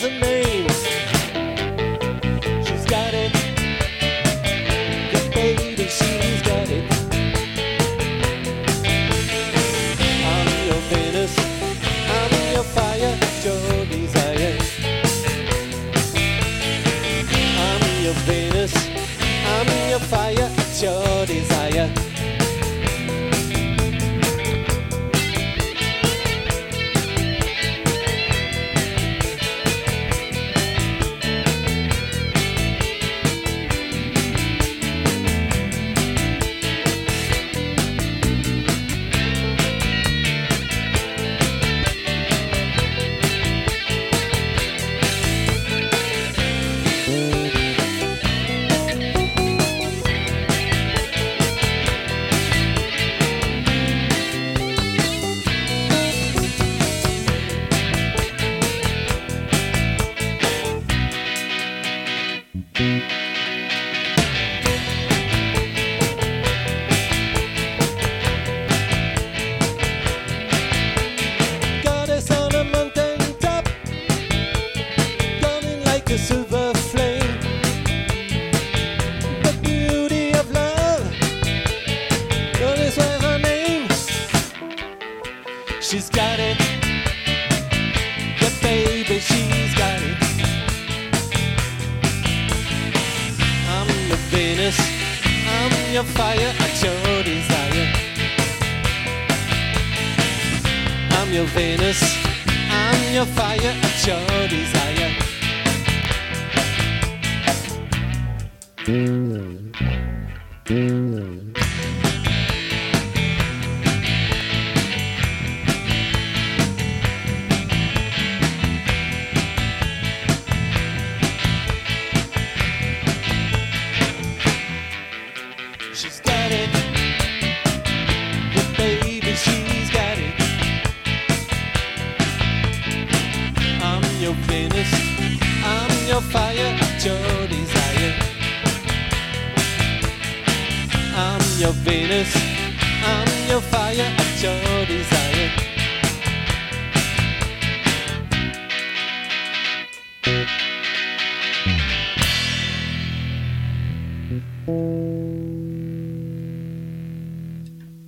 has a name. She's got it. Yeah, baby, she's got it. I'm your Venus, I'm your fire, your desire. I'm your Venus, I'm your fire, your desire. Goddess on a mountain top, burning like a silver flame. The beauty of love, goddess with her name. She's got it, yeah baby, she's got it. I'm your Venus, I'm your fire, at your desire. I'm your Venus, I'm your fire, at your desire. She's got it, yeah baby, she's got it. I'm your Venus, I'm your fire, your desire. I'm your Venus, I'm your fire, your desire.